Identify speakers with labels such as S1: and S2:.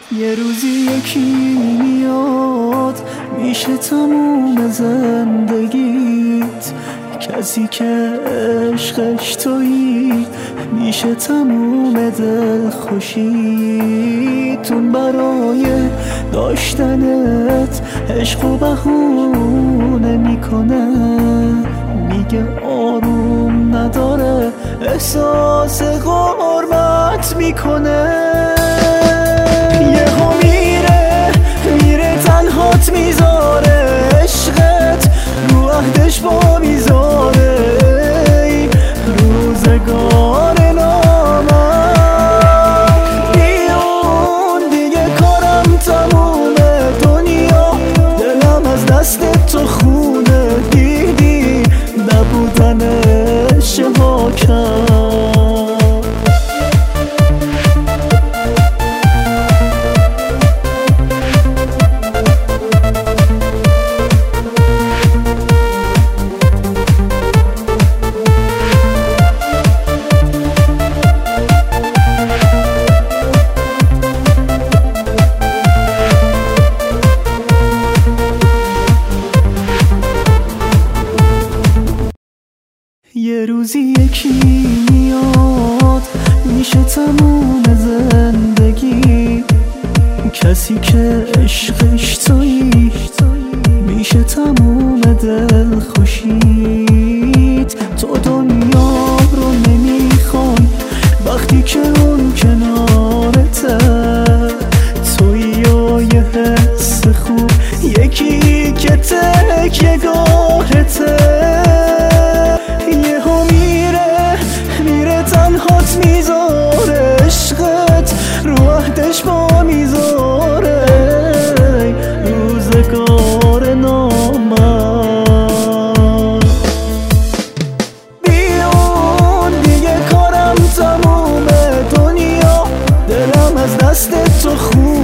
S1: یه روزی یکی میاد میشه تموم زندگیت، کسی که عشقش تویی میشه تموم دلخوشیتون. برای داشتنت عشق و بهونه میکنه، میگه آروم نداره، احساس غربت میکنه. یهو میره تنهات میذاره، عشقت رو عهدش با میذاره. روزگار نامم بیون دیگه، کارم تمومه، دنیا دلم از دست تو خونه. دیدی نبودنش ها کرد. یه روزی یکی میاد میشه تموم زندگی، کسی که عشقش تویی میشه تموم دلخوشیت. تو دنیا رو نمیخوای وقتی که اون کنارته، تویی و یه حس خوب، یکی که تکیه گاهته. یهو میره تنهات میذاره، عشقت رو عهدش با میذاره. روزگار نامم بیون دیگه، کارم تمومه، دنیا دلم از دست تو خون.